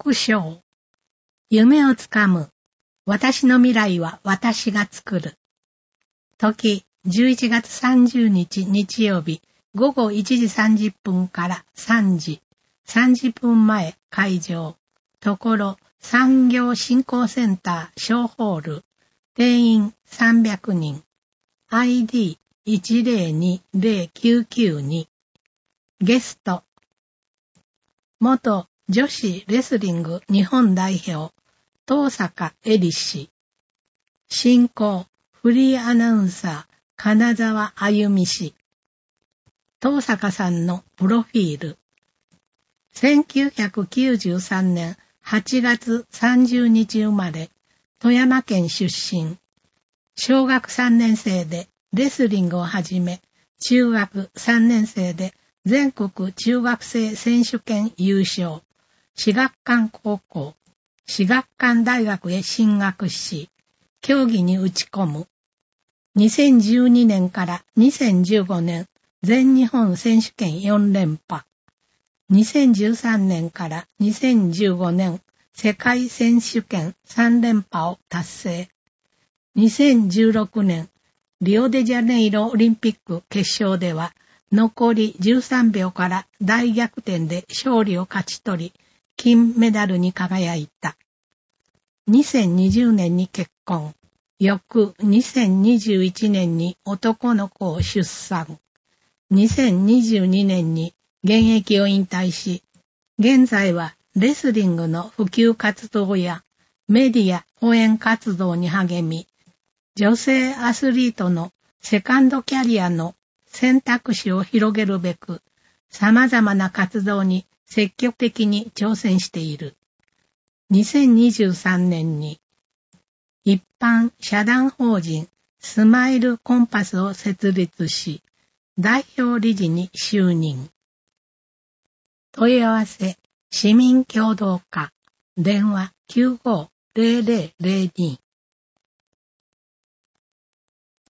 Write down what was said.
国章。夢をつかむ。私の未来は私が作る。時、11月30日日曜日、午後1時30分から3時。30分前、会場。ところ、産業振興センター、小ホール。定員300人。ID10209992。ゲスト。元女子レスリング日本代表、東坂恵里氏。進行、フリーアナウンサー、金沢あゆみ氏。東坂さんのプロフィール。1993年8月30日生まれ、富山県出身。小学3年生でレスリングを始め、中学3年生で全国中学生選手権優勝。至学館高校、至学館大学へ進学し、競技に打ち込む。2012年から2015年、全日本選手権4連覇。2013年から2015年、世界選手権3連覇を達成。2016年、リオデジャネイロオリンピック決勝では、残り13秒から大逆転で勝利を勝ち取り、金メダルに輝いた。2020年に結婚。翌2021年に男の子を出産。2022年に現役を引退し、現在はレスリングの普及活動やメディア応援活動に励み、女性アスリートのセカンドキャリアの選択肢を広げるべく、様々な活動に積極的に挑戦している。2023年に一般社団法人スマイルコンパスを設立し、代表理事に就任。問い合わせ、市民協働課、電話 950002